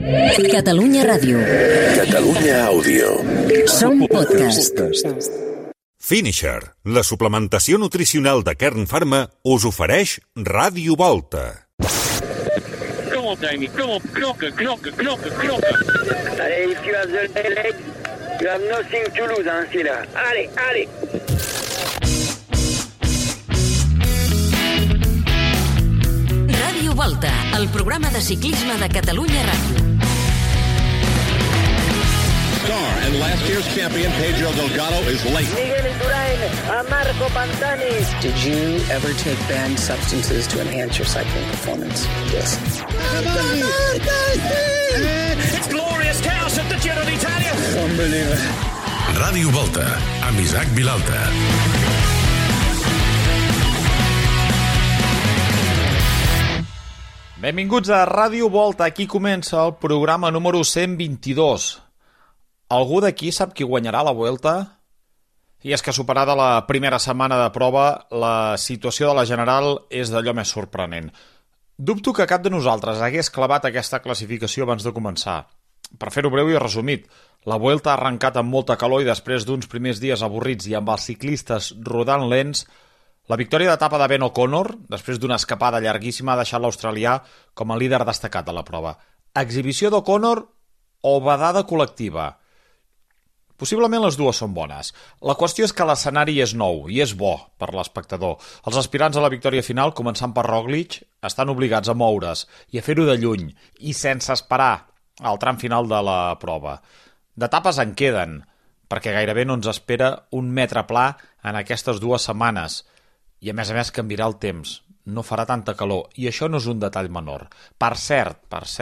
Catalunya Ràdio. Catalunya Àudio. Som podcast. Finisher, la suplementació nutricional de Kern Pharma, us ofereix Ràdio Volta. Come on, Jamie, come on, knocker. Allez, if you have the leg, you have nothing to lose, hein, c'est là. Allez. Ràdio Volta, el programa de ciclisme de Catalunya Ràdio. Star and last year's champion Pedro Delgado is late. Miguel Indurain, a Marco Pantani. Did you ever take banned substances to enhance your cycling performance? Yes. It's glorious chaos at the Giro d'Italia. Unbelievable. Ràdio Volta, amb Isaac Vilalta. Benvinguts a Ràdio Volta, aquí comença el programa número 122. Algú d'aquí sap qui guanyarà la Vuelta? I és que superada la primera setmana de prova, la situació de la General és d'allò més sorprenent. Dubto que cap de nosaltres hagués clavat aquesta classificació abans de començar. Per fer-ho breu i resumit, la Vuelta ha arrencat amb molta calor i després d'uns primers dies avorrits i amb els ciclistes rodant lents, la victòria d'etapa de Ben O'Connor, després d'una escapada llarguíssima, ha deixat l'australià com a líder destacat de la prova. Exhibició d'O'Connor o badada col·lectiva? Possiblement les dues són bones. La qüestió és que l'escenari és nou i és bo per l'espectador. Els aspirants a la victòria final, començant per Roglic, estan obligats a moure's i a fer-ho de lluny i sense esperar al tram final de la prova. D'etapes en queden, perquè gairebé no ens espera un metre pla en aquestes 2 setmanes. I a més canviarà el temps. No farà tanta calor. I això no és un detall menor. Per cert,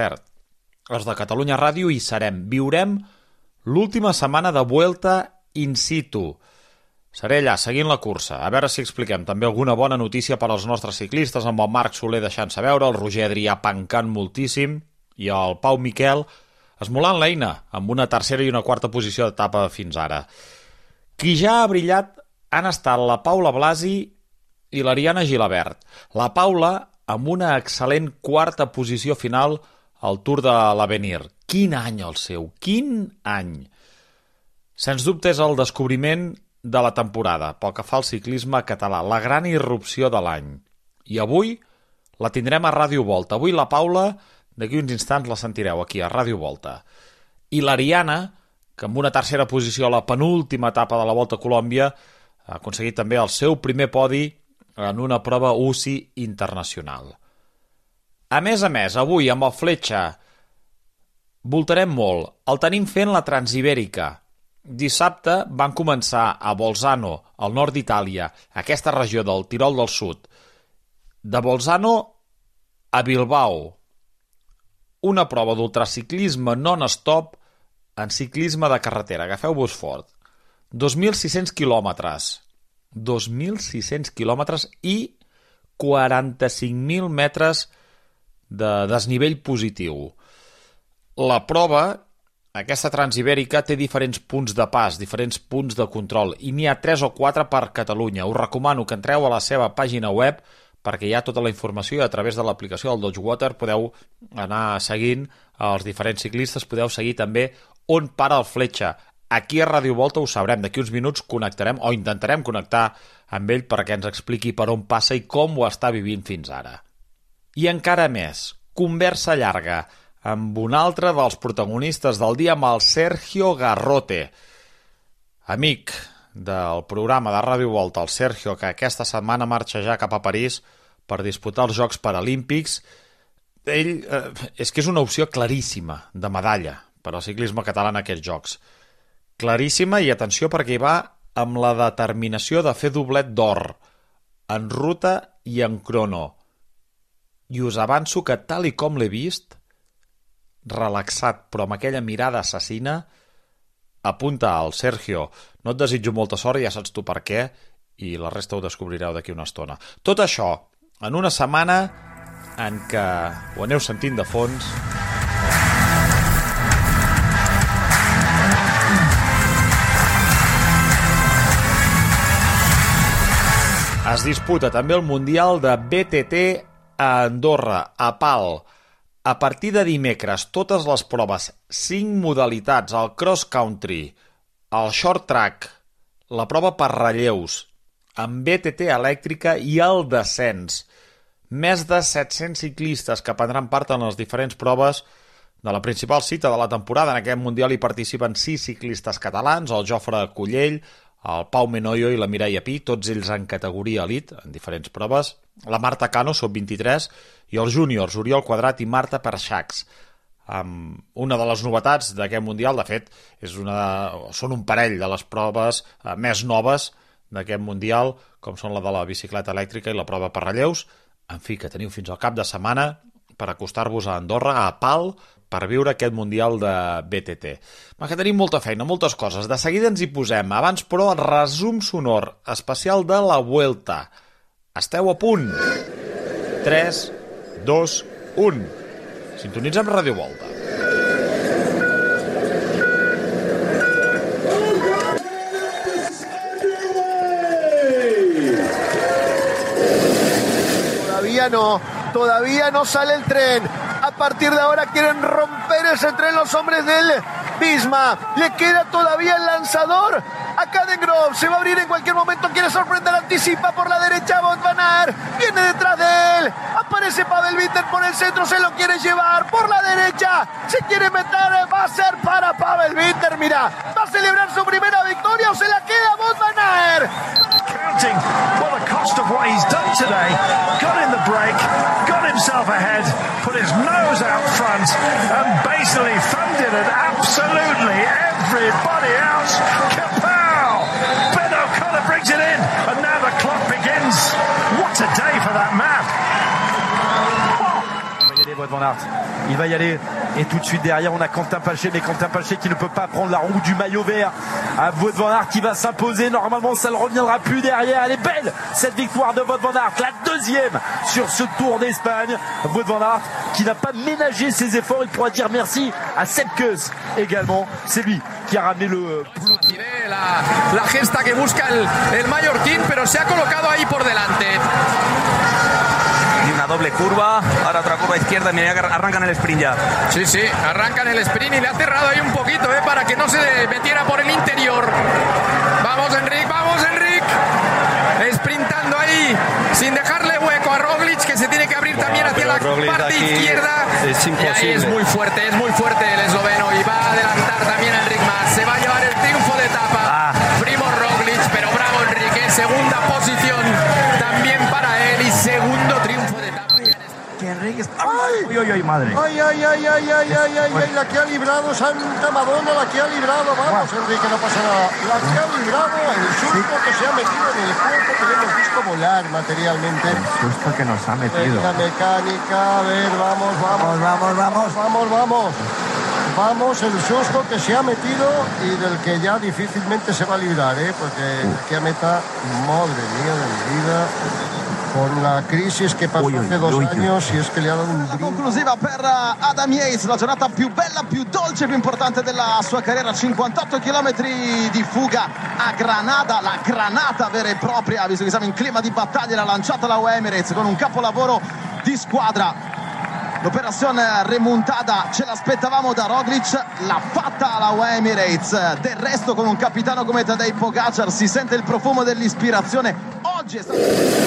els de Catalunya Ràdio hi serem. Viurem l'última setmana de Vuelta in situ. Seré allà, seguint la cursa. A veure si expliquem també alguna bona notícia per als nostres ciclistes, amb el Marc Soler deixant-se veure, el Roger Adrià pencant moltíssim i el Pau Miquel esmolant l'eina amb una tercera i una quarta posició d'etapa fins ara. Qui ja ha brillat han estat la Paula Blasi i l'Ariana Gilabert. La Paula amb una excel·lent quarta posició final al Tour de l'Avenir. Quin any el seu, quin any! Sens dubte és el descobriment de la temporada, pel que fa al ciclisme català, la gran irrupció de l'any. I avui la tindrem a Ràdio Volta. Avui la Paula, d'aquí uns instants la sentireu aquí a Ràdio Volta. I l'Ariana, que amb una tercera posició a la penúltima etapa de la Volta a Colòmbia, ha aconseguit també el seu primer podi en una prova UCI internacional. A més, avui amb el Fletxa voltarem molt. El tenim fent la Transibèrica. Dissabte van començar a Bolzano, al nord d'Itàlia, aquesta regió del Tirol del Sud. De Bolzano a Bilbao. Una prova d'ultraciclisme non-stop en ciclisme de carretera. Agafeu-vos fort. 2.600 quilòmetres. 2.600 quilòmetres i 45.000 metres de desnivell positiu. La prova, aquesta Transibèrica, té diferents punts de pas, diferents punts de control, i n'hi ha 3 o 4 per Catalunya. Us recomano que entreu a la seva pàgina web perquè hi ha tota la informació i a través de l'aplicació del Dodgewater podeu anar seguint els diferents ciclistes, podeu seguir també on para el Fletxa. Aquí a Ràdio Volta ho sabrem, d'aquí uns minuts connectarem o intentarem connectar amb ell perquè ens expliqui per on passa i com ho està vivint fins ara. I encara més, conversa llarga amb un altre dels protagonistes del dia, amb el Sergio Garrote, amic del programa de Ràdio Volta, el Sergio, que aquesta setmana marxa ja cap a París per disputar els Jocs Paralímpics. Ell és que és una opció claríssima de medalla per al ciclisme català en aquests Jocs. Claríssima, i atenció perquè hi va amb la determinació de fer doblet d'or en ruta i en crono. I us avanço que tal i com l'he vist, relaxat però amb aquella mirada assassina, apunta al Sergio. No et desitjo molta sort, ja saps tu per què, i la resta ho descobrireu d'aquí una estona. Tot això en una setmana en què, ho aneu sentint de fons, es disputa també el Mundial de BTT a Andorra, a Pal. A partir de dimecres, totes les proves, 5 modalitats, el cross country, el short track, la prova per relleus, amb BTT elèctrica i el descens. Més de 700 ciclistes que prendran part en les diferents proves de la principal cita de la temporada. En aquest Mundial hi participen 6 ciclistes catalans, el Jofre Collell, el Pau Menoyo i la Mireia Pi, tots ells en categoria elit, en diferents proves. La Marta Cano, sub-23, i els júniors, Oriol Quadrat i Marta Perxacs. Una de les novetats d'aquest Mundial, de fet, són un parell de les proves més noves d'aquest Mundial, com són la de la bicicleta elèctrica i la prova per relleus. En fi, que teniu fins al cap de setmana per acostar-vos a Andorra, a Pal, per viure aquest Mundial de BTT. Que tenim molta feina, moltes coses. De seguida ens hi posem. Abans, però, resum sonor especial de la Vuelta. Esteu a punt? 3, 2, 1. Sintonitzem Ràdio Volta. Todavía no sale el tren. A partir de ahora quieren romper ese tren los hombres del Visma. Le queda todavía el lanzador a Cadengrove. Se va a abrir en cualquier momento. Quiere sorprender, anticipa por la derecha Wout van Aert. Viene detrás de él. Aparece Pavel Bitter por el centro. Se lo quiere llevar por la derecha. Se quiere meter. Va a ser para Pavel Bitter. Mira, va a celebrar su primera victoria o se la queda Wout van Aert. Counting what the cost of what he's done today. Got in the break, got himself ahead, put his nose out front and basically funded it absolutely everybody else. Kapow! Ben O'Connor brings it in and now the clock begins. What a day for that man. Wout van Aert, il va y aller et tout de suite derrière on a Quentin Paché, mais Quentin Paché qui ne peut pas prendre la roue du maillot vert. À Wout van Aert qui va s'imposer, normalement ça ne reviendra plus derrière. Elle est belle cette victoire de Wout van Aert, la deuxième sur ce Tour d'Espagne. Wout van Aert qui n'a pas ménagé ses efforts, il pourra dire merci à Sepp Kuss également, c'est lui qui a ramené le... La gesta que busca el mallorquín, pero se ha colocado ahí por delante. Y una doble curva, ahora otra curva izquierda, mira que arrancan el sprint ya. Sí, sí, arrancan el sprint y le ha cerrado ahí un poquito, para que no se metiera por el interior. Vamos Enric, sprintando ahí, sin dejarle hueco a Roglic, que se tiene que abrir también hacia la parte izquierda. Es imposible. Y ahí es muy fuerte el esloveno y va a adelantar también a Enric Mas. Se va a llevar el triunfo de etapa. Primož Roglic, pero bravo Enrique, segunda posición también para él y segundo triunfo de etapa. Que Enrique está... ¡Ay, madre! ¡Ay, la que ha librado Santa Madonna, la que ha librado! Vamos, Enrique, no pasa nada. La que ha librado, el susto que se ha metido en el cuerpo, que le hemos visto volar materialmente. El susto que nos ha metido. La mecánica, a ver, vamos. Vamos, el susto que se ha metido y del que ya difícilmente se va a librar, porque aquí a meta, madre mía de mi vida, con la crisis che passò hace 2 anni, si è che le ha dato un brinco. Conclusiva per Adam Yates, la giornata più bella, più dolce, più importante della sua carriera, 58 km di fuga a Granada, la granata vera e propria, visto che siamo in clima di battaglia, l'ha lanciata la UAE Emirates con un capolavoro di squadra. L'operazione remontada ce l'aspettavamo da Roglic, l'ha fatta la UAE Emirates. Del resto, con un capitano come Tadej Pogačar si sente il profumo dell'ispirazione. Oggi è stato...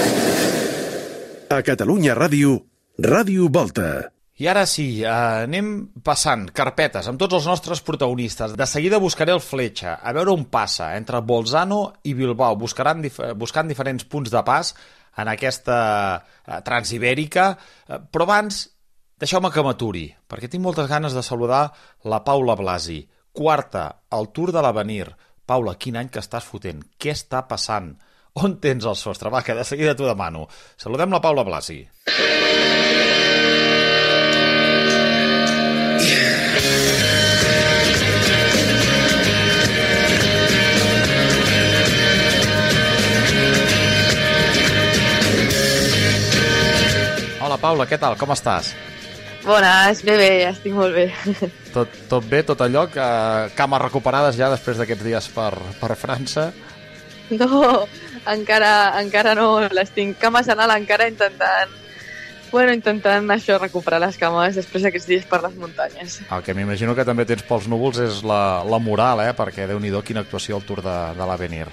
A Catalunya Ràdio, Ràdio Volta. I ara sí, anem passant carpetes amb tots els nostres protagonistes. De seguida buscaré el Fletxa, a veure on passa entre Bolzano i Bilbao, buscant diferents punts de pas en aquesta transibèrica, però abans deixeu-me que m'aturi, perquè tinc moltes ganes de saludar la Paula Blasi, quarta al Tour de l'Avenir. Paula, quin any que estàs fotent? Què està passant? On tens el sostre? Va, que de seguida t'ho demano. Saludem la Paula Blasi. Hola, Paula, què tal? Com estàs? Bones, bé, estic molt bé. Tot bé, tot allò? Cames recuperades ja després d'aquests dies per França? No, encara no les tinc. Cames anal encara intentant bueno, intentant això, recuperar les cames després d'aquests dies per les muntanyes. El que m'imagino que també tens pels núvols és la moral, perquè Déu-n'hi-do quina actuació al Tour de l'Avenir.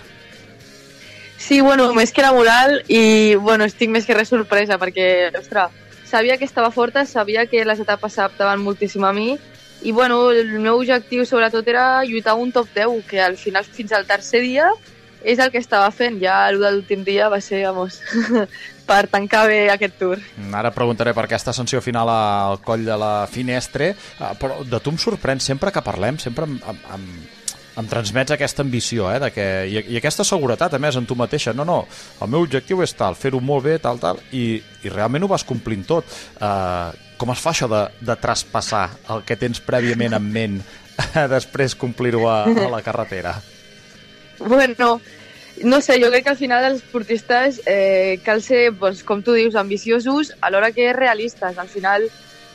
Sí, bueno, més que la moral i, bueno, estic més que res sorpresa perquè, ostres, sabia que estava forta, sabia que les etapes s'adaptaven moltíssim a mi i, bueno, el meu objectiu sobretot era lluitar un top 10, que al final fins al tercer dia és el que estava fent. Ja l'últim dia va ser, vamos, per tancar bé aquest Tour. Ara preguntaré per aquesta ascensió final al coll de la Finestre, però de tu em sorprèn sempre que parlem, sempre em transmets aquesta ambició, i aquesta seguretat, a més, en tu mateixa. No, el meu objectiu és tal, fer-ho molt bé, tal, i realment ho vas complint tot. Com es fa això de traspassar el que tens prèviament en ment després complir-ho a la carretera? Bueno, no sé, jo crec que al final els esportistes cal ser, doncs, com tu dius, ambiciosos, alhora que realistes. Al final,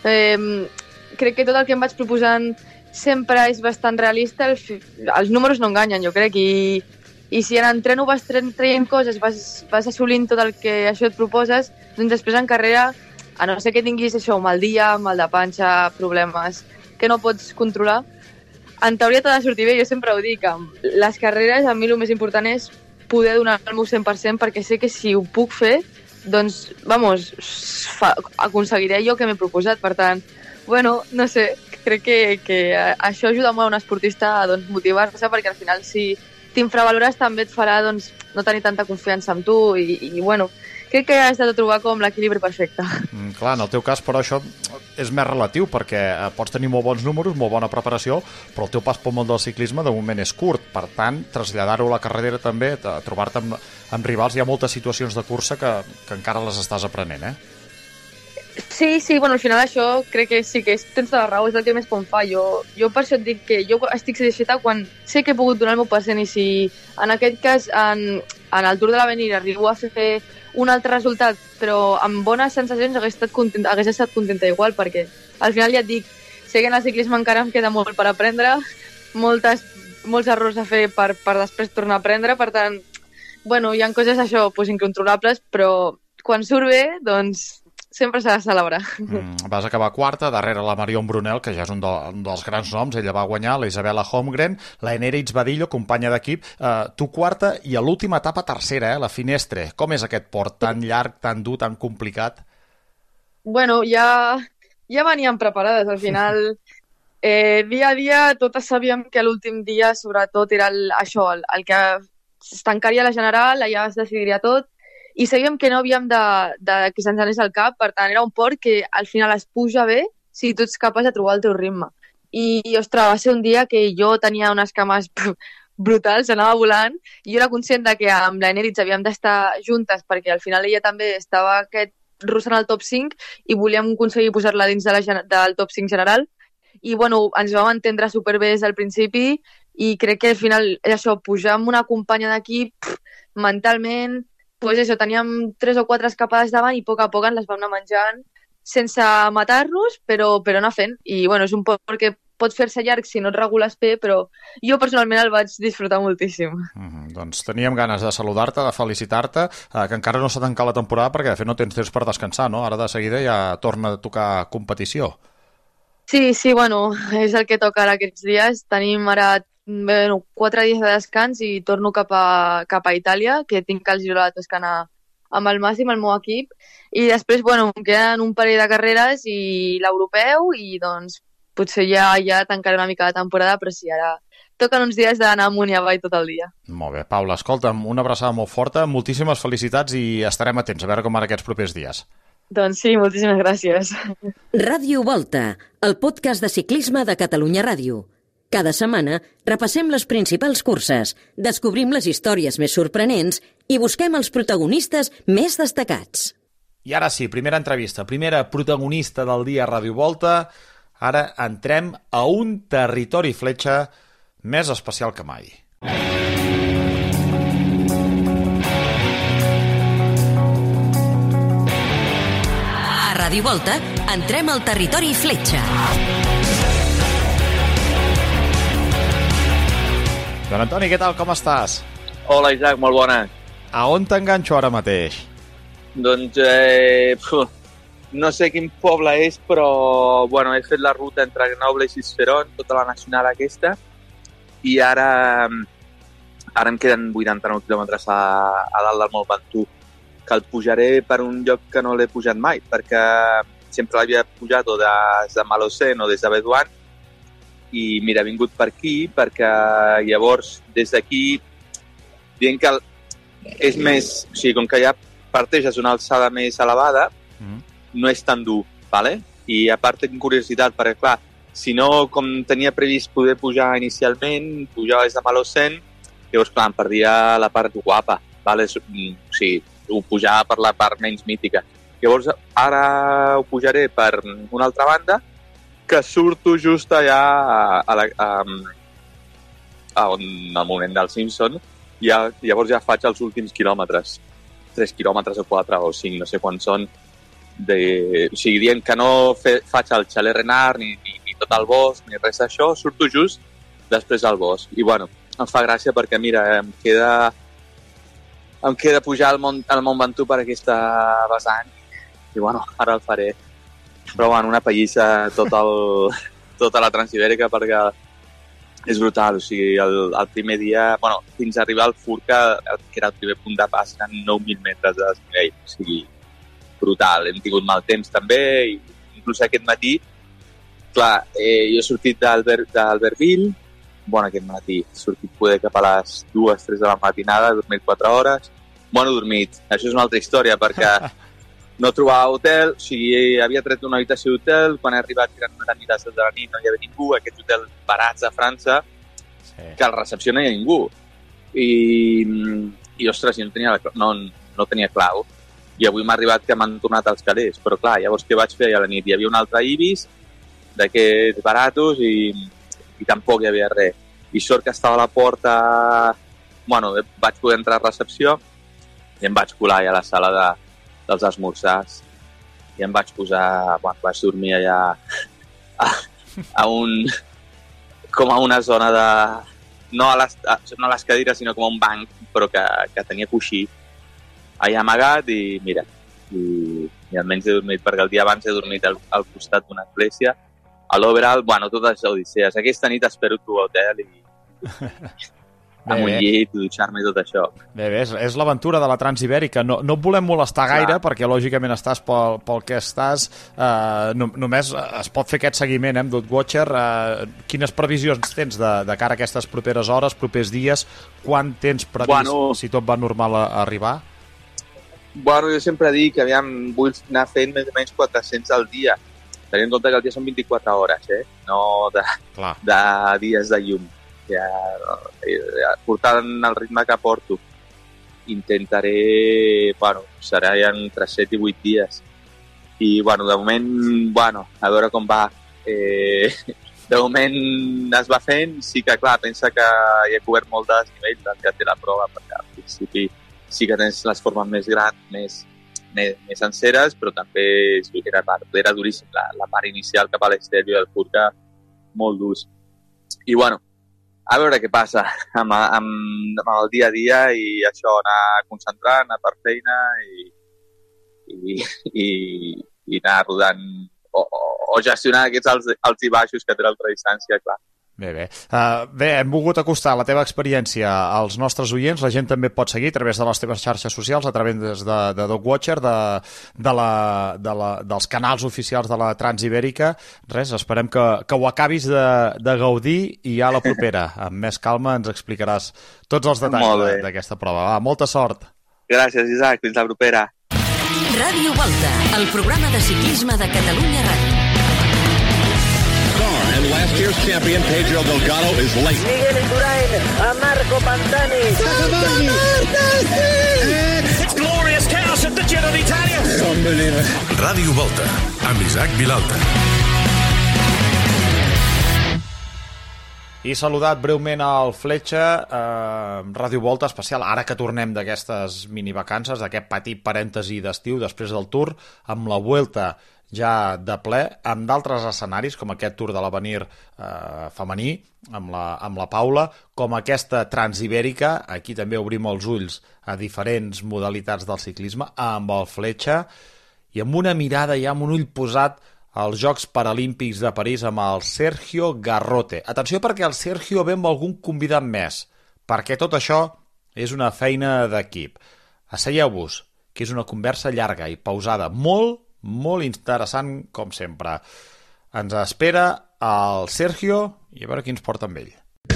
crec que tot el que em vaig proposant sempre és bastant realista, els números no enganyen, jo crec, i si en entreno vas traient coses, vas assolint tot el que això et proposes, doncs després en carrera, a no ser que tinguis això, mal dia, mal de panxa, problemes que no pots controlar, en teoria t'ha de sortir bé. Jo sempre ho dic, les carreres a mi el més important és poder donar el meu 100% perquè sé que si ho puc fer, doncs, vamos, aconseguiré jo que m'he proposat. Per tant, bueno, no sé, crec que això ajuda molt a un esportista a motivar-se, perquè al final si t'infravalores també et farà no tenir tanta confiança en tu i bueno, crec que has de trobar com l'equilibri perfecte. Clar, en el teu cas, però això és més relatiu, perquè pots tenir molt bons números, molt bona preparació, però el teu pas pel món del ciclisme de moment és curt. Per tant, traslladar-ho a la carrera també, trobar-te amb rivals, hi ha moltes situacions de cursa que encara les estàs aprenent, Sí, bueno, al final això crec que sí que tens tota la raó, és el que més em fa. Jo per això et dic que jo estic satisfeta quan sé que he pogut donar el meu percent, i si en aquest cas en el Tour de l'Avenir arribo a fer un altre resultat, però amb bones sensacions, hagués estat contenta igual, perquè al final ja et dic, sé que en el ciclisme encara em queda molt per aprendre, molts errors a fer per després tornar a aprendre, per tant, bueno, hi ha coses això, incontrolables, però quan surt bé, doncs sempre s'ha de celebrar. Vas acabar quarta, darrere la Marion Brunel, que ja és un dels grans noms. Ella va guanyar, la Isabella Holmgren, la Eneritz Badillo, companya d'equip, tu quarta, i a l'última etapa tercera, la Finestre. Com és aquest port tan llarg, tan dur, tan complicat? Bueno, ja veníem preparades. Al final, dia a dia, totes sabíem que l'últim dia, sobretot, era això, el que es tancaria la general, allà es decidiria tot, i sabíem que no havíem que se'ns anés al cap. Per tant, era un port que al final es puja bé si tu ets capaç de trobar el teu ritme. I, ostres, va ser un dia que jo tenia unes cames brutals, anava volant, i jo era conscient que amb la Eneritz havíem d'estar juntes, perquè al final ella també estava russant al top 5 i volíem aconseguir posar-la dins del top 5 general. I, bueno, ens vam entendre superbé des del principi, i crec que al final és això, pujar amb una companya d'equip mentalment, pues això, teníem 3 o 4 escapades davant i a poc ens les vam anar menjant sense matar-nos, però anar fent. I bueno, és un port que pot fer-se llarg si no et regules bé, però jo personalment el vaig disfrutar moltíssim. Doncs teníem ganes de saludar-te, de felicitar-te, que encara no s'ha tancat la temporada perquè de fet no tens temps per descansar, no? Ara de seguida ja torna a tocar competició. Sí, bueno, és el que toca ara aquests dies. Tenim ara 4 dies de descans i torno cap a Itàlia, que tinc el Giro de la Toscana amb el Màxim, el meu equip, i després, bueno, em queden un parell de carreres i l'europeu, i doncs potser ja tancaré una mica la temporada, però sí, ara toquen uns dies d'anar amunt i avall tot el dia. Molt bé, Paula, escolta'm, una abraçada molt forta, moltíssimes felicitats i estarem atents a veure com van aquests propers dies. Doncs sí, moltíssimes gràcies. Ràdio Volta, el podcast de ciclisme de Catalunya Ràdio. Cada setmana repassem les principals curses, descobrim les històries més sorprenents i busquem els protagonistes més destacats. I ara sí, primera entrevista, primera protagonista del dia a Ràdio Volta. Ara entrem a un territori fletxa més especial que mai. A Ràdio Volta entrem al territori fletxa. Joan Antoni, què tal? Com estàs? Hola, Isaac, molt bona. A on t'enganxo ara mateix? Doncs, no sé quin poble és, però bueno, he fet la ruta entre Grenoble i Sisteron, tota la nacional aquesta, i ara em queden 89 quilòmetres a dalt del Mont Ventoux, que el pujaré per un lloc que no l'he pujat mai, perquè sempre l'havia pujat o des de Malocène o des de Bédoin, i mira, he vingut per aquí, perquè llavors des d'aquí, dient que és més, o sigui, com que ja parteix una alçada més elevada, no és tan dur, ¿vale? I a part tinc curiositat, perquè clar, si no, com tenia previst poder pujar inicialment, pujava des de Malocène, llavors clar, em perdia la part guapa, ¿vale? O sigui, ho pujava per la part menys mítica. Llavors ara ho pujaré per una altra banda, que surto just allà on el moment del Simpson, i llavors ja faig els últims quilòmetres, 3 quilòmetres o 4 o 5, no sé quants són, o sigui, dient que no faig el Chalet Renard ni tot el bosc, ni res d'això, surto just després del bosc. I bueno, em fa gràcia perquè, mira, em queda pujar al Mont Ventoux per aquesta vessant, i bueno, ara el faré. Però bueno, una pallissa tota la Transibèrica, perquè és brutal, o sigui, el primer dia, bueno, fins a arribar al Furca, que era el primer punt de pas, eren 9.000 metres de desnivell, o sigui, brutal. Hem tingut mal temps també, i inclús aquest matí, clar, jo he sortit d'Albertville, bueno, aquest matí, he sortit poder cap a les 2-3 de la matinada, he dormit 4 hores, bueno, dormit, això és una altra història, perquè no trobava hotel, o sigui, havia tret una habitació d'hotel, quan he arribat eren una nit a les 7 de la nit, no hi havia ningú, aquests hotels barats de França, que a la recepció no hi ha ningú. I ostres, jo no tenia clau. I avui m'ha arribat que m'han tornat als calés, però clar, llavors què vaig fer a la nit? Hi havia un altre Ibis, d'aquests baratos, i tampoc hi havia res. I sort que estava a la porta, bueno, vaig poder entrar a recepció, i em vaig colar ja a la sala dels esmorzars, i em vaig posar, bueno, vaig dormir allà com a una zona de, no a les cadires, sinó com a un banc, però que tenia coixí, allà amagat, i mira, i almenys he dormit, perquè el dia abans he dormit al costat d'una església, a l'Oberal, bueno, totes les odissees. Aquesta nit espero trobar hotel i amb un llit, dutxar-me i tot això. Bé, és l'aventura de la Transibèrica. No et volem molestar gaire, perquè lògicament estàs pel que estàs. Només es pot fer aquest seguiment amb Dogwatcher. Quines previsions tens de cara a aquestes properes hores, propers dies? Quan tens previst, si tot va normal, a arribar? Bueno, jo sempre dic que vull anar fent més o menys 400 al dia. Tenint en compte que el dia són 24 hores, no de dies de llum. Portant el ritme que porto, intentaré, serà ja entre 7 i 8 dies. I, de moment, a veure com va. De moment es va fent, sí que, clar, pensa que hi he cobert molt de desnivell del que té la prova, perquè al principi sí que tens les formes més grans, més senceres, però també era duríssim. La part inicial cap a l'exterior del Furca, molt durs. I, a veure què passa amb el dia a dia i això, anar concentrant, anar per feina i anar rodant o gestionar aquests alts i baixos que té l'altra distància, clar. Bé. Hem volgut acostar la teva experiència als nostres oients. La gent també pot seguir a través de les teves xarxes socials, a través de Dogwatcher, dels canals oficials de la Transibèrica. Res, esperem que ho acabis de gaudir i ja a la propera, amb més calma, ens explicaràs tots els detalls d'aquesta prova. Va, molta sort. Gràcies, Isaac. Fins la propera. Ràdio Volta, el programa de ciclisme de Catalunya Ràdio. And last year's champion Pedro Delgado is late. Miguel Indurain a Marco Pantani. It's glorious chaos at the Giro d'Italia. Unbelievable. Ràdio Volta, amb Isaac Vilalta. I saludat breument al Fletxa, Ràdio Volta especial, ara que tornem d'aquestes minivacances, d'aquest petit parèntesi d'estiu després del Tour, amb la Vuelta ja de ple, amb d'altres escenaris, com aquest Tour de l'Avenir femení, amb la Paula, com aquesta Transibèrica, aquí també obrim els ulls a diferents modalitats del ciclisme, amb el Fletxa, i amb una mirada i amb un ull posat als Jocs Paralímpics de París amb el Sergio Garrote. Atenció, perquè el Sergio ve amb algun convidat més, perquè tot això és una feina d'equip. Asseieu-vos, que és una conversa llarga i pausada, molt, molt interessant, com sempre. Ens espera el Sergio i a veure qui ens porta amb ell.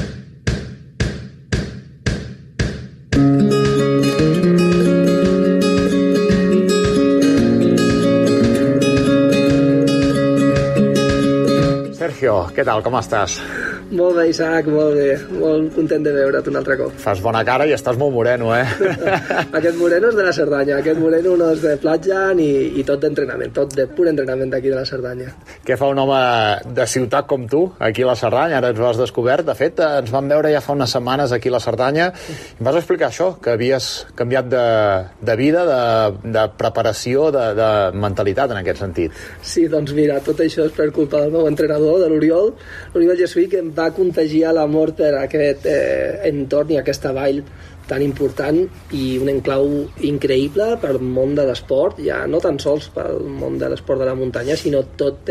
Sergio, què tal, com estàs? Molt bé, Isaac, molt bé. Molt content de veure't un altre cop. Fas bona cara i estàs molt moreno, Aquest moreno és de la Cerdanya. Aquest moreno no és de platja ni tot d'entrenament, tot de pur entrenament d'aquí de la Cerdanya. Què fa un home de ciutat com tu, aquí a la Cerdanya? Ara ens ho has descobert. De fet, ens vam veure ja fa unes setmanes aquí a la Cerdanya i em vas explicar això, que havies canviat de vida, de preparació, de mentalitat en aquest sentit. Sí, doncs mira, tot això és per culpa del meu entrenador, de l'Oriol Jesuí, que em va contagiar l'amor per aquest entorn i aquesta vall tan important i un enclau increïble pel món de l'esport, ja no tan sols pel món de l'esport de la muntanya, sinó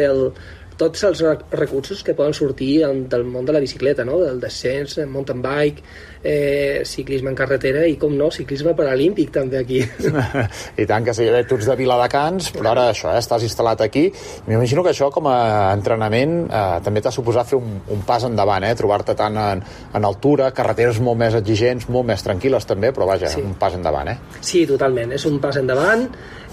tots els recursos que poden sortir del món de la bicicleta, no? Del descens, mountain bike, ciclisme en carretera i, com no, ciclisme paralímpic també aquí. I tant que sí, tu ets de Viladecans, però ara això, estàs instal·lat aquí. M'imagino que això com a entrenament també t'ha suposat fer un pas endavant, trobar-te tant en altura, carreteres molt més exigents, molt més tranquil·les també, però vaja, sí. Un pas endavant, Sí, totalment, és un pas endavant.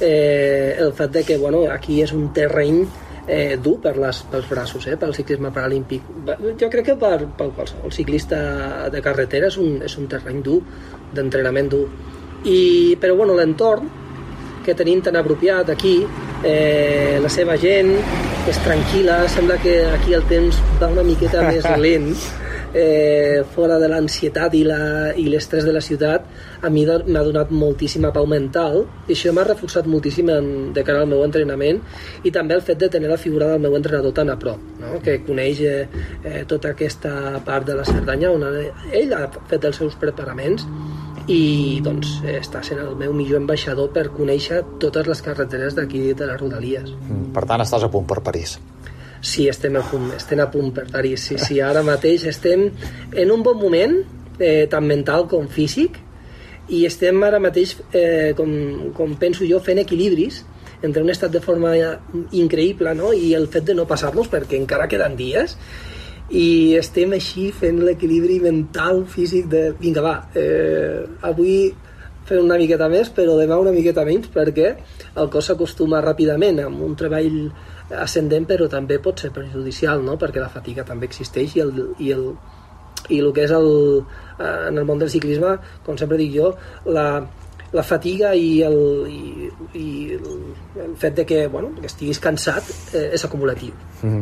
El fet de que, bueno, aquí és un terreny dur pels braços, pel ciclisme paralímpic. Jo crec que per qualsevol ciclista de carretera és un terreny dur, d'entrenament dur. Però bueno, l'entorn que tenim tan apropiat aquí, la seva gent és tranquil·la, sembla que aquí el temps va una miqueta més lent, fora de l'ansietat i l'estrès de la ciutat. A mi m'ha donat moltíssima pau mental i això m'ha reforçat moltíssim de cara al meu entrenament, i també el fet de tenir la figura del meu entrenador tan a prop, no? Que coneix tota aquesta part de la Cerdanya on ell ha fet els seus preparaments i doncs està sent el meu millor ambaixador per conèixer totes les carreteres d'aquí de les Rodalies. Per tant, estàs a punt per París. Sí, estem a punt per París. Sí, ara mateix estem en un bon moment, tant mental com físic, i estem ara mateix, com penso jo, fent equilibris entre un estat de forma increïble, no? I el fet de no passar-nos, perquè encara queden dies, i estem així fent l'equilibri mental, físic, de vinga, va, avui fem una miqueta més, però demà una miqueta menys, perquè el cos s'acostuma ràpidament amb un treball ascendent, però també pot ser perjudicial, no? Perquè la fatiga també existeix i el que és en el món del ciclisme, com sempre dic jo, la fatiga i el fet de que, bueno, que estiguis cansat és acumulatiu.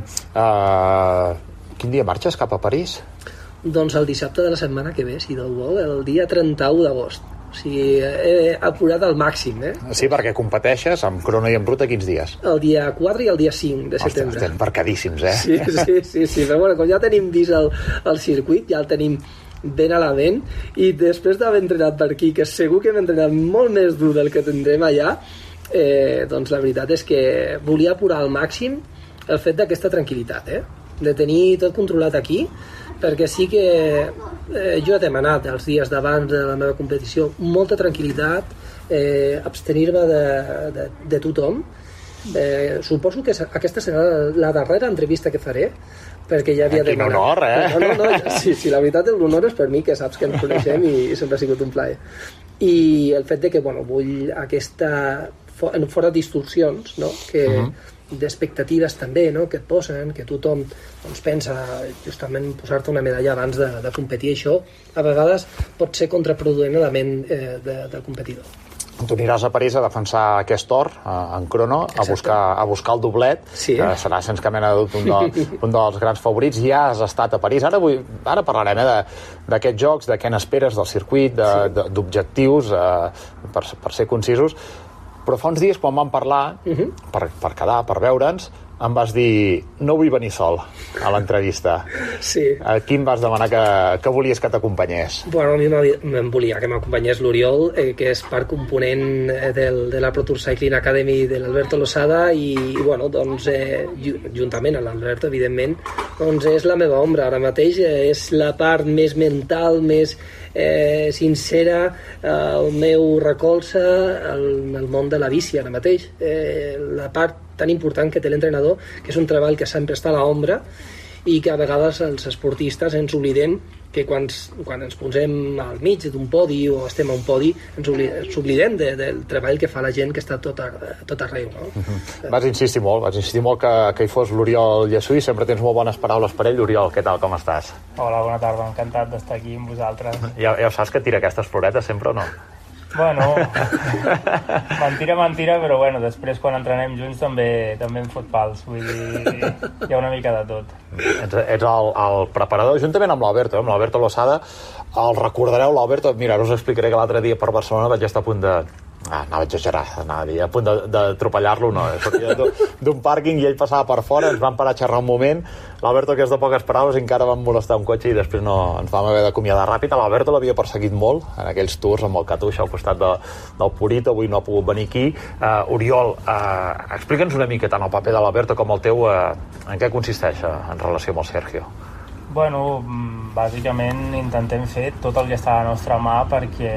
Quin dia marxes cap a París? Doncs el dissabte de la setmana que ve, si Déu vol, el dia 31 d'agost. O sigui, he apurat al màxim, Sí, perquè competeixes amb crono i en ruta quins dies? El dia 4 i el dia 5 de setembre. Ostres, estem marcadíssims, Sí, però bueno, com ja tenim vist el circuit, ja el tenim ben a la ment, i després d'haver entrenat per aquí, que segur que hem entrenat molt més dur del que tindrem allà, doncs la veritat és que volia apurar al màxim el fet d'aquesta tranquil·litat, de tenir tot controlat aquí, perquè sí que jo he demanat els dies d'abans de la meva competició molta tranquil·litat, abstenir-me de tothom. Suposo que aquesta serà la darrera entrevista que faré, perquè ja havia demanat. Quin honor, No, sí, la veritat l'honor és per mi, que saps que ens coneixem i sempre ha sigut un plaer. I el fet de que, bueno, vull aquesta fora distorsions, no? Que d'expectatives també, no? Que et posen, que tothom doncs, pensa justament posar-te una medalla abans de competir. Això a vegades pot ser contraproduent a la ment del competidor. Tu aniràs a París a defensar aquest or en crono, a buscar el doblet. Sí. Serà sense cap mena de dubte un dels grans favorits. Ja has estat a París. Ara parlarem d'aquests jocs, de què n'esperes del circuit, d'objectius, per ser concisos. Però fa uns dies, quan vam parlar, per quedar, per veure'ns, em vas dir no vull venir sol a l'entrevista. Sí. A qui em vas demanar que volies que t'acompanyés? Bueno, a mi em volia que m'acompanyés l'Oriol, que és part component de la Pro Tour Cycling Academy de l'Alberto Losada i bueno, doncs, juntament amb l'Alberto, evidentment, doncs és la meva ombra ara mateix, és la part més mental, més sincera, el meu recolza en el món de la bici ara mateix. La part tan important que té l'entrenador, que és un treball que sempre està a l'ombra i que a vegades els esportistes ens oblidem que quan ens posem al mig d'un podi o estem a un podi ens oblidem del treball que fa la gent que està tot arreu, no? Vas insistir molt que hi fos l'Oriol Llessui, sempre tens molt bones paraules per ell. Oriol, què tal, com estàs? Hola, bona tarda, encantat d'estar aquí amb vosaltres. Ja saps que tira aquestes floretes sempre o no? Bueno, mentira, però bueno, després quan entrenem junts també em fot pals, vull dir, hi ha una mica de tot. Ets el preparador, juntament amb l'Alberto Losada. El recordareu, l'Alberto, mira, us explicaré que l'altre dia per Barcelona vaig estar a punt de... anava a exagerar, a punt d'atropellar-lo, no. Sortia d'un pàrquing i ell passava per fora, ens vam parar a xerrar un moment, l'Alberto, que és de poques paraules, encara vam molestar un cotxe i després no ens vam haver d'acomiadar ràpid. L'Alberto l'havia perseguit molt en aquells tours amb el Catuix al costat del Purito, avui no ha pogut venir aquí. Oriol, explica'ns una mica tant el paper de l'Alberto com el teu, en què consisteix en relació amb el Sergio? Bueno, bàsicament intentem fer tot el que està a la nostra mà perquè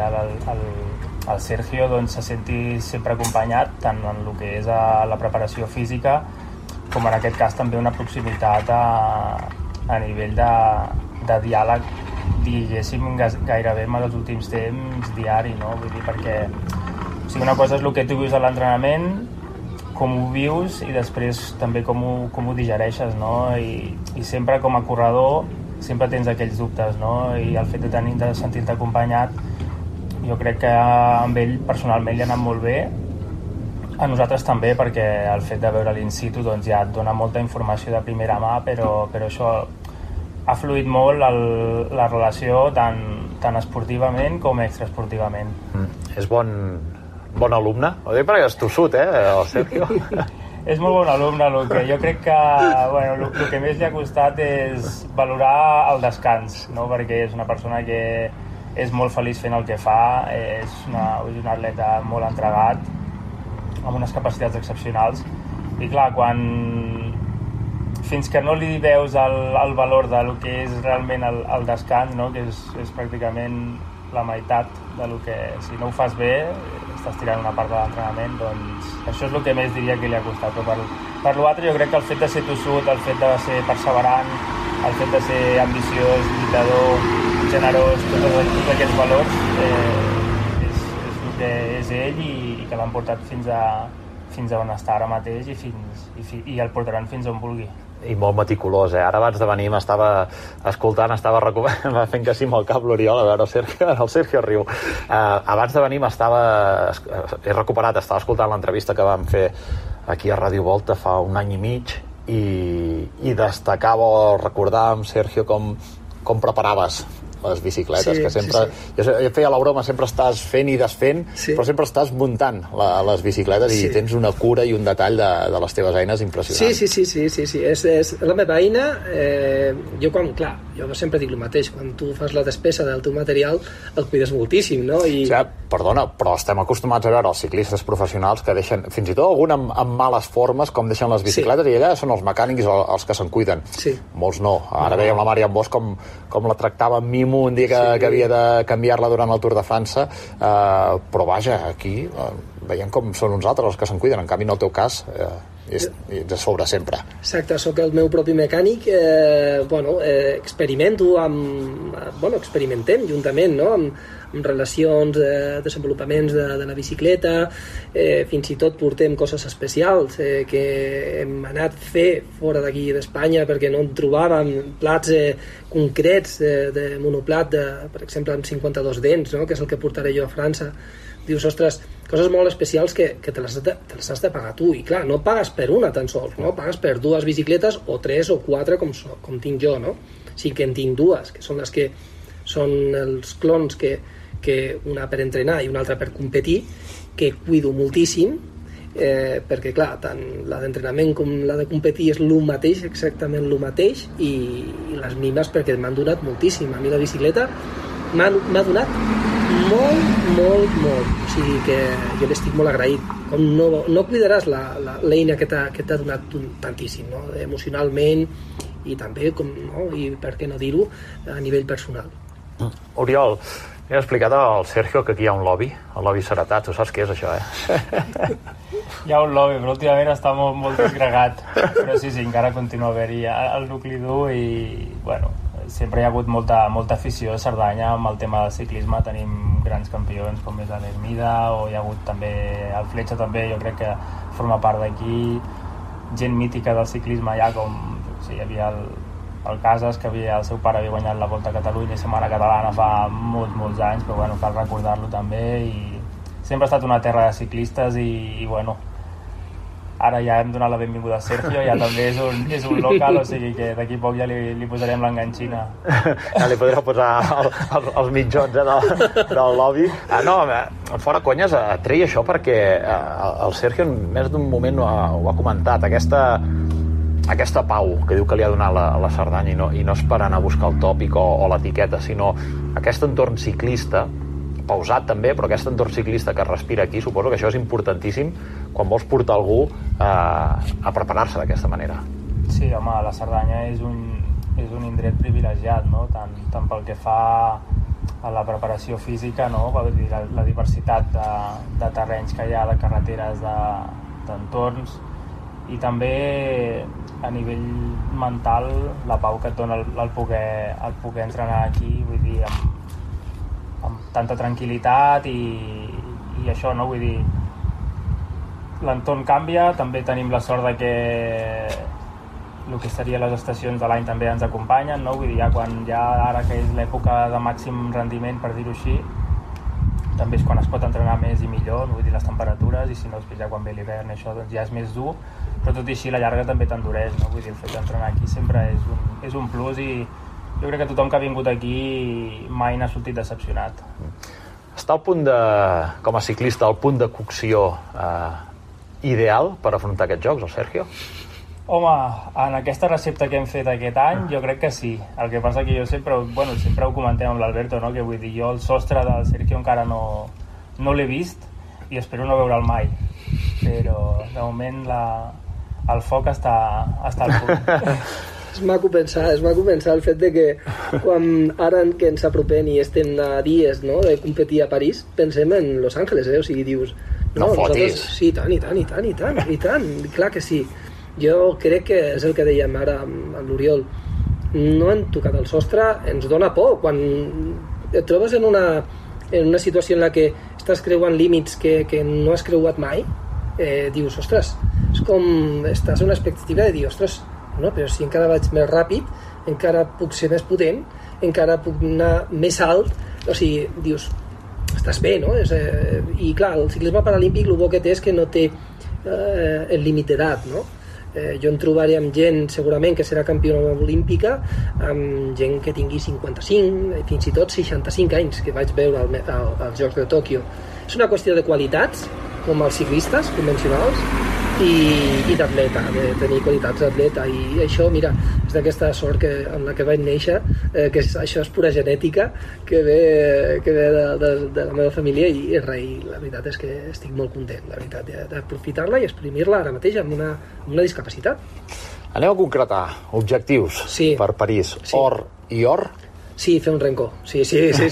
el Sergio doncs, se senti sempre acompanyat tant en el que és la preparació física com en aquest cas també una proximitat a nivell de diàleg, diguéssim, gairebé en els últims temps diari, no? Vull dir, perquè una cosa és el que tu vius a l'entrenament, com ho vius i després també com ho digereixes, no? I sempre com a corredor sempre tens aquells dubtes, no? I el fet de sentir-te acompanyat jo crec que amb ell personalment li ha anat molt bé, a nosaltres també, perquè el fet de veure l'in situ doncs, ja et dona molta informació de primera mà, però això ha fluït molt la relació tant esportivament com extraesportivament. És bon alumne? Ho dic perquè és tossut, el Sergio? És molt bon alumne, jo crec que el que més li ha costat és valorar el descans, no? Perquè és una persona que és molt feliç fent el que fa, és un atleta molt entregat, amb unes capacitats excepcionals, i clar, fins que no li veus el valor del que és realment el descans, no? Que és pràcticament la meitat del que, si no ho fas bé, estàs tirant una part de l'entrenament, doncs això és el que més diria que li ha costat. Però per l'altre jo crec que el fet de ser tossut, el fet de ser perseverant, el fet de ser ambiciós, lluitador, generós, tots aquests valors és el que és ell i que l'han portat fins a on està ara mateix i el portaran fins on vulgui. I molt meticulós, Ara abans de venir m'estava escoltant, va fent que sí amb el cap l'Oriol, a veure el Sergio riu. Abans de venir he recuperat, estava escoltant l'entrevista que vam fer aquí a Ràdio Volta fa un any i mig i destacava o recordar amb Sergio com preparaves les bicicletes, que sempre... Jo feia la broma, sempre estàs fent i desfent, però sempre estàs muntant les bicicletes i tens una cura i un detall de les teves eines impressionant. Sí. És la meva eina. Jo sempre dic el mateix, quan tu fas la despesa del teu material el cuides moltíssim, no? Perdona, però estem acostumats a veure els ciclistes professionals que deixen, fins i tot algun amb males formes, com deixen les bicicletes, i allà són els mecànics els que se'n cuiden. Molts no. Ara veiem la Marian Bosch com la tractava amb mimo un dia que havia de canviar-la durant el Tour de França, però vaja, aquí veiem com són uns altres els que se'n cuiden, en canvi en el teu cas és de sobre sempre. Exacte, sóc el meu propi mecànic, experimentem juntament, no? amb relacions, desenvolupaments de la bicicleta, fins i tot portem coses especials que hem anat a fer fora d'aquí d'Espanya perquè no en trobàvem plats concrets de monoplat, per exemple amb 52 dents, no? Que és el que portaré jo a França. Dius, ostres, coses molt especials que te les has de pagar tu, i clar, no pagues per una tan sols, no? Pagues per 2 bicicletes o 3 o 4 com tinc jo, no? Sí que en tinc 2, que són les que són els clons que una per entrenar i una altra per competir, que cuido moltíssim, perquè clar, tant la d'entrenament com la de competir és el mateix, exactament el mateix, i les mimes perquè m'han donat moltíssim. A mi la bicicleta m'ha donat molt, o sigui que jo l'estic molt agraït. Com no cuidaràs l'eina que t'ha donat tantíssim, no? Emocionalment i també, i per què no dir-ho, a nivell personal. Oriol, he explicat al Sergio que aquí hi ha un lobby, el lobby Seretat, tu saps què és això, Hi ha un lobby, però últimament està molt desgregat, però sí, encara continua a haver-hi el nucli dur i, bueno, sempre hi ha hagut molta afició a Cerdanya amb el tema del ciclisme. Tenim grans campions com és l'Hermida, o hi ha hagut també el Fletxa, també jo crec que forma part d'aquí, gent mítica del ciclisme ja, com hi havia el Casas, que el seu pare havia guanyat la Volta a Catalunya i Setmana Catalana fa molts anys, però bueno, cal recordar-lo també, i sempre ha estat una terra de ciclistes i bueno, ara ja hem donat la benvinguda a Sergio, ja també és un local, o sigui que d'aquí poc ja li posarem l'enganxina. Ja li podreu posar els mitjons del lobby. No, fora conyes, treia això perquè el Sergio en més d'un moment ho ha comentat, aquesta pau que diu que li ha donat la Cerdanya, i no és per anar a buscar el tòpic o l'etiqueta, sinó aquest entorn ciclista, pausat també, però aquest entorn ciclista que es respira aquí, suposo que això és importantíssim quan vols portar algú a preparar-se d'aquesta manera. Sí, home, la Cerdanya és un indret privilegiat, no? Tant pel que fa a la preparació física, no? La diversitat de terrenys que hi ha, de carreteres, d'entorns, i també a nivell mental la pau que et dona el poder entrenar aquí, vull dir, amb tanta tranquil·litat i això, no? Vull dir, l'entorn canvia, també tenim la sort de que el que serien les estacions de l'any també ens acompanyen, no? Vull dir, ara que és l'època de màxim rendiment, per dir-ho així, també és quan es pot entrenar més i millor, vull dir, les temperatures, i si no, després ja quan ve l'hivern això doncs ja és més dur, però tot i així la llarga també t'endureix, no? Vull dir, el fet d'entrenar aquí sempre és un plus, i jo crec que tothom que ha vingut aquí mai n'ha sortit decepcionat. Està al punt com a ciclista, al punt de cocció ideal per afrontar aquests jocs, el Sergio? Home, en aquesta recepta que hem fet aquest any, jo crec que sí. El que passa que jo sempre ho comentem amb l'Alberto, no? Que vull dir, jo el sostre del Sergio encara no l'he vist i espero no veure'l mai. Però, de moment, el foc està al punt. És maco pensar el fet de que quan ara que ens apropem i estem a dies, no, de competir a París, pensem en Los Angeles, o sigui, dius... No fotis! Sí, i tant, clar que sí. Jo crec que és el que dèiem ara amb l'Oriol, no hem tocat el sostre, ens dona por quan et trobes en una situació en la que estàs creuant límits que no has creuat mai, dius, ostres, és com estàs en una expectativa de dir, ostres, no, però si encara vaig més ràpid, encara puc ser més potent, encara puc anar més alt, o sigui, dius, estàs bé, no? I clar, el ciclisme paralímpic el bo que té és que no té el límit d'edat, no? Jo em trobaré amb gent segurament que serà campiona olímpica, amb gent que tingui 55, fins i tot 65 anys, que vaig veure als Jocs de Tòquio. És una qüestió de qualitats, com els ciclistes convencionals, i d'atleta, de tenir qualitats d'atleta, i això, mira, és d'aquesta sort amb la que vaig néixer, que això és pura genètica, que ve de la meva família, i la veritat és que estic molt content, la veritat, d'aprofitar-la i exprimir-la ara mateix amb una discapacitat. Anem a concretar objectius per París. Sí. Or i or? Sí, fer un renco. Sí. Fer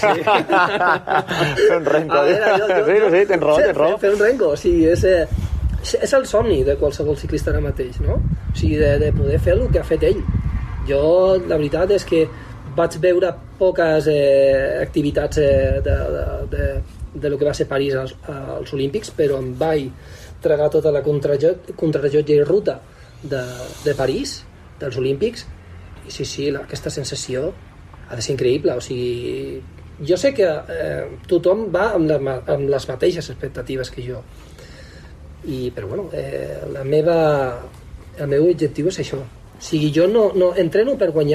un renco. Sí, tens raó. Fer un renco, sí, és el somni de qualsevol ciclista ara mateix, no? O sigui, de poder fer el que ha fet ell. Jo, la veritat és que vaig veure poques activitats de lo que va ser París als Olímpics, però em vaig tragar tota la contrarrellotge i ruta de París, dels Olímpics, i sí, aquesta sensació ha de ser increïble. O sigui, jo sé que tothom va amb les mateixes expectatives que jo, però bueno, el meu objectiu és això. O sigui, jo no entreno per guanyar,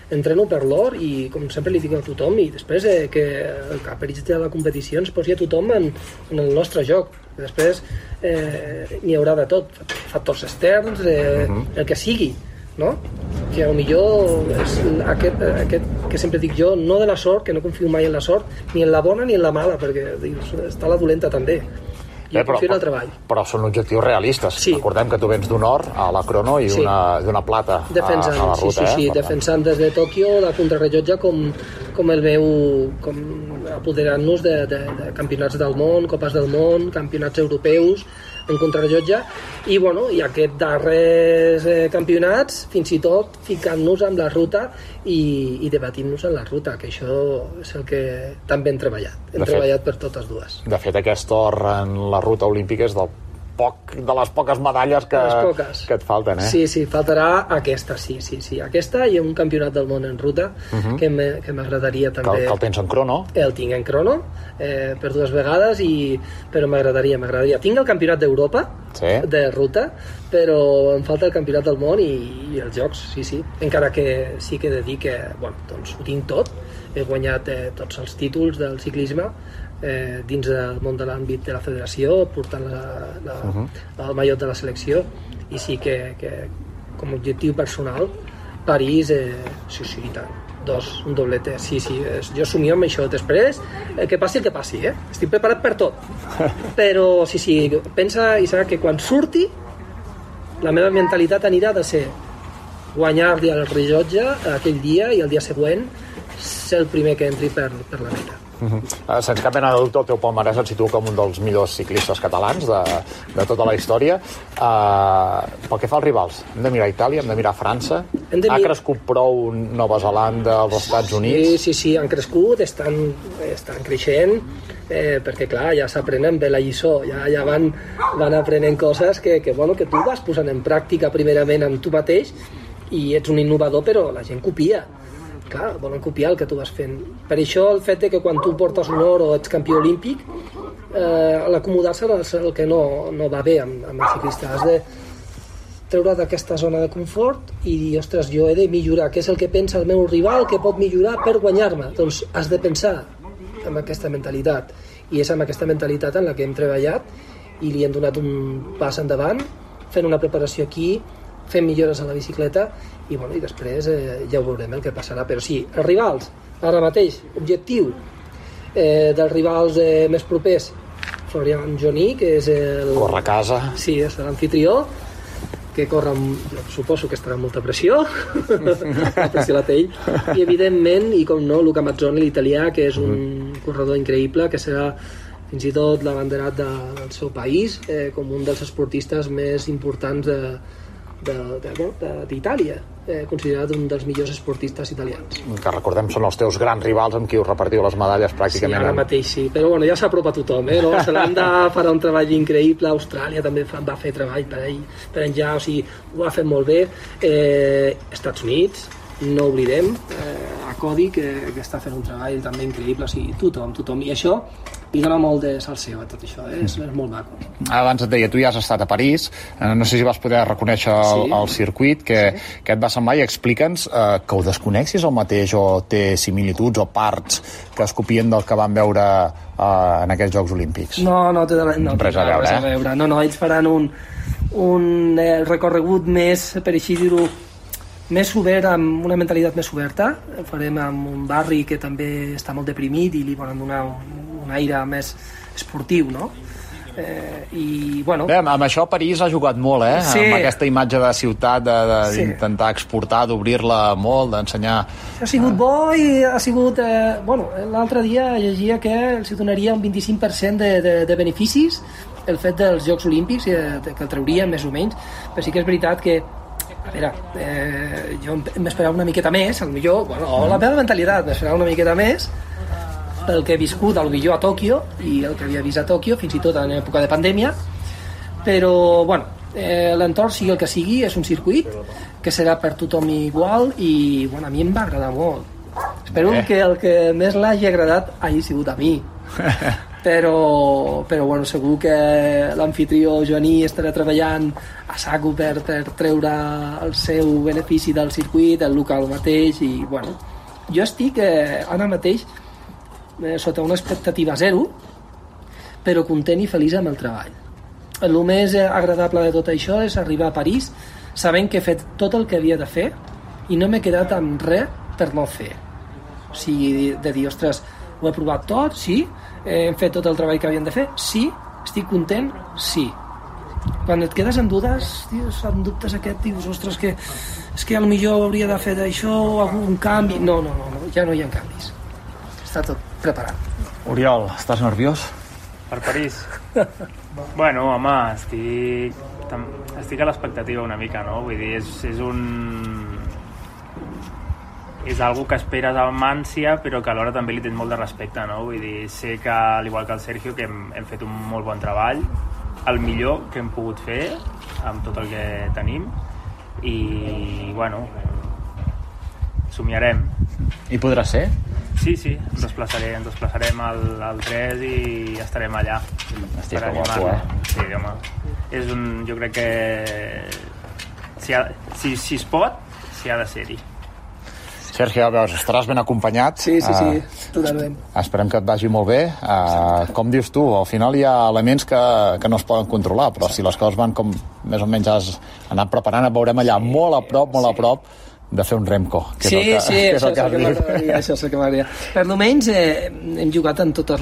entreno per l'or i com sempre li dic a tothom, i després que el caprici de la competició ens posi a tothom en el nostre joc. Després n'hi haurà de tot, factors externs, el que sigui, no? Que millor és aquest que sempre dic jo, no de la sort, que no confio mai en la sort, ni en la bona ni en la mala, perquè està la dolenta també. Confio en el treball. Però són objectius realistes. Sí. Recordem que tu vens d'un or a la crono i d'una plata a la ruta. Sí, defensant des de Tòquio la contrarrellotge com el meu, com apoderant-nos de campionats del món, copes del món, campionats europeus en contrarrellotge, i aquests darrers campionats fins i tot ficant-nos amb la ruta i debatint-nos en la ruta, que això és el que també hem treballat. Hem treballat per totes dues. De fet, aquest or en la ruta olímpica és de les poques medalles que et falten, Sí, faltarà aquesta, sí. Aquesta i un campionat del món en ruta que m'agradaria també. Que el tens en crono? El tinc en crono, per 2 vegades, però m'agradaria. Tinc el campionat d'Europa de ruta, però em falta el campionat del món i els jocs, sí. Encara que sí que he de dir que, doncs ho tinc tot. He guanyat tots els títols del ciclisme dins del món de l'àmbit de la federació, portant el mallot de la selecció, i sí que com a objectiu personal París, sí, i tant, un doblete, sí, jo somio amb això. Després, que passi el que passi, estic preparat per tot, però sí, pensa, Isaac, que quan surti la meva mentalitat anirà de ser guanyar-li al rellotge aquell dia i el dia següent ser el primer que entri per la meta. Sense cap mena de dubte, el teu palmarès et situa com un dels millors ciclistes catalans de tota la història. Pel que fa als rivals, hem de mirar Itàlia, hem de mirar França. Ha crescut prou Nova Zelanda, els Estats Units? Sí, han crescut, estan creixent, perquè clar, ja s'aprenen bé la lliçó, ja van aprenent coses que tu vas posant en pràctica primerament amb tu mateix, i ets un innovador, però la gent copia. Clar, volen copiar el que tu vas fent. Per això el fet que quan tu portes un or o ets campió olímpic, l'acomodar-se és el que no va bé amb el ciclista. Has de treure d'aquesta zona de confort i dir, ostres, jo he de millorar, què és el que pensa el meu rival que pot millorar per guanyar-me? Doncs has de pensar amb aquesta mentalitat, i és amb aquesta mentalitat en la que hem treballat i li hem donat un pas endavant, fent una preparació aquí, fent millores a la bicicleta, i després ja ho veurem el que passarà. Però sí, els rivals, ara mateix, objectiu dels rivals més propers, Florian Joly, que és el... Corre a casa. Sí, és l'anfitrió, que corre jo suposo que estarà amb molta pressió, la pressió la té ell, i evidentment, i com no, Luca Mazzoni, l'italià, que és un corredor increïble, que serà fins i tot l'abanderat del seu país, com un dels esportistes més importants d'Itàlia, considerat un dels millors esportistes italians. Que recordem són els teus grans rivals amb qui us repartiu les medalles pràcticament. Sí, ara mateix sí, però ja s'apropa tothom, Nova Zelanda farà un treball increïble, Austràlia també va fer treball per enllà, o sigui, ho ha fet molt bé, Estats Units, no oblidem, a Cody, que està fent un treball també increïble, o sigui, tothom, i això li dona molt de salseo a tot això, és molt maco. Abans et deia, tu ja has estat a París, no sé si vas poder reconèixer el circuit, que et va semblar, i explica'ns que ho desconeixis el mateix, o té similituds o parts que es copien del que van veure en aquests Jocs Olímpics. No té res a veure. No, ells faran un recorregut més, per així dir-ho, més obert, amb una mentalitat més oberta. Farem amb un barri que també està molt deprimit i li volen donar un aire més esportiu, no? Bé, amb això París ha jugat molt, Sí. Amb aquesta imatge de ciutat, d'intentar exportar, d'obrir-la molt, d'ensenyar... Ha sigut bo i ha sigut... l'altre dia llegia que els donaria un 25% de beneficis el fet dels Jocs Olímpics, que el trauria més o menys, però sí que és veritat que a veure, jo m'esperava una miqueta més, la meva mentalitat m'esperava una miqueta més pel que he viscut potser a Tòquio i el que havia vist a Tòquio, fins i tot en època de pandèmia, però l'entorn sigui el que sigui, és un circuit que serà per tothom igual i a mi em va agradar molt. Espero que el que més l'hagi agradat hagi sigut a mi. però bueno, segur que l'anfitrió Joaní estarà treballant a saco per treure el seu benefici del circuit, el local mateix, i bueno, jo estic ara mateix sota una expectativa zero, però content i feliç amb el treball. El més agradable de tot això és arribar a París sabent que he fet tot el que havia de fer i no m'he quedat amb res per no fer. O sigui, de dir, ostres, ho he provat tot, sí, hem fet tot el treball que havíem de fer, sí, estic content, sí. Quan et quedes amb dubtes aquest, dius, ostres, és que potser hauria de fer d'això, algun canvi... No, ja no hi ha canvis. Està tot preparat. Oriol, estàs nerviós? Per París? Bueno, home, estic a l'expectativa una mica, no? Vull dir, és algo que esperes amb ànsia, però que alhora també li tens molt de respecte, no? Vull dir, sé que, al igual que el Sergio, que hem fet un molt bon treball, el millor que hem pogut fer amb tot el que tenim, i, bueno, somiarem. I podrà ser? Sí, ens desplaçarem al 3 i estarem allà. Estic per guapo, Sí, home. Jo crec que si es pot, s'hi ha de ser-hi. Sergio, veus, estaràs ben acompanyat. Sí, totalment. Esperem que et vagi molt bé. Com dius tu, al final hi ha elements que no es poden controlar, però si les coses van com més o menys has anat preparant, et veurem allà molt a prop de fer un Remco. Sí, això és el que m'agradaria. Per almenys hem jugat en totes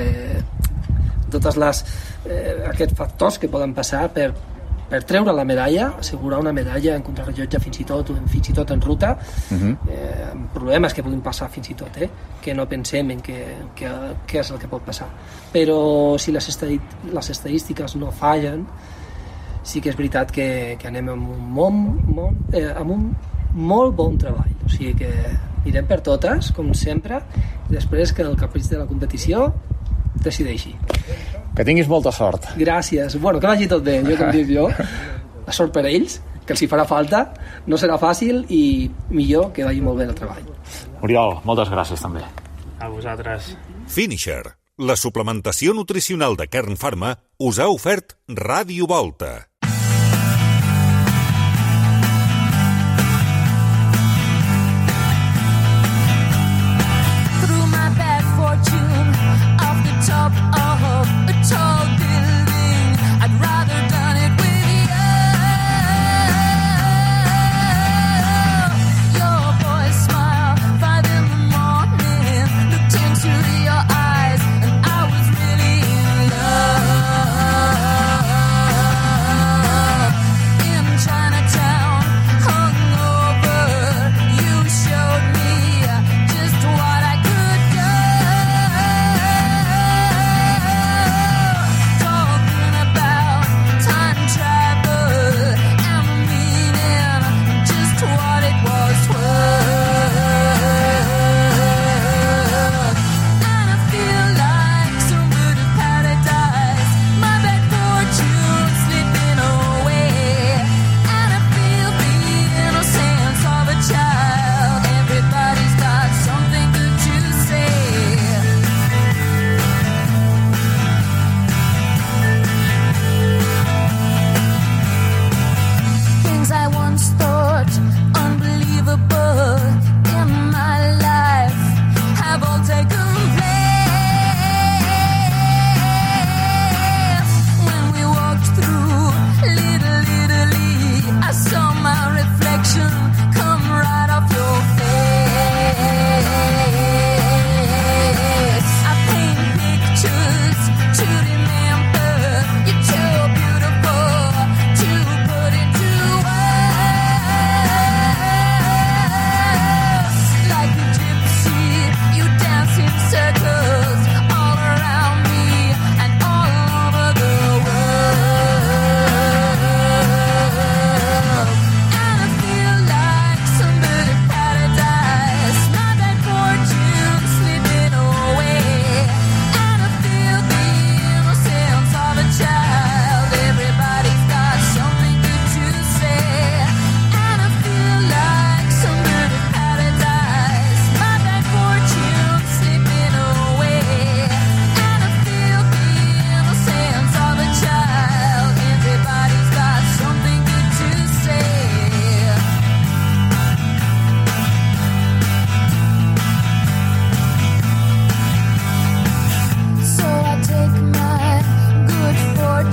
les aquests factors que poden passar per treure la medalla, assegurar una medalla en contrarrellotge fins i tot en ruta, problemes que puguin passar fins i tot, que no pensem en què és el que pot passar. Però si les estadístiques no fallen, sí que és veritat que anem amb un molt bon treball. O sigui que anirem per totes, com sempre, i després que el capritx de la competició decideixi. Que tinguis molta sort. Gràcies. Bueno, que vagi tot bé, com dic jo. La sort per ells, que els hi farà falta, no serà fàcil i millor que vagi molt bé el treball. Oriol, moltes gràcies també. A vosaltres. Finisher, la suplementació nutricional de Kern Pharma, us ha ofert Ràdio Volta. Top of a tall building, I'd rather done it with you. Your boy's smile, 5 in the morning, looked into your eyes, and I was really in love.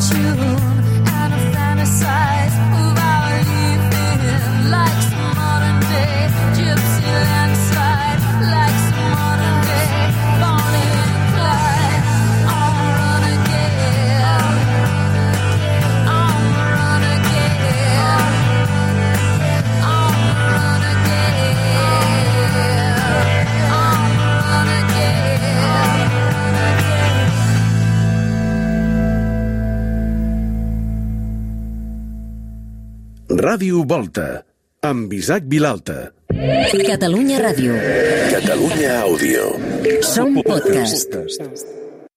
tune, and I fantasize about leaving like some modern day gypsy landslide, like some modern day Bonnie and Clyde. On the run again, on the run again, on the run again, on the run again. Ràdio Volta, amb Isaac Vilalta. Catalunya Ràdio. Catalunya Àudio. Som podcast.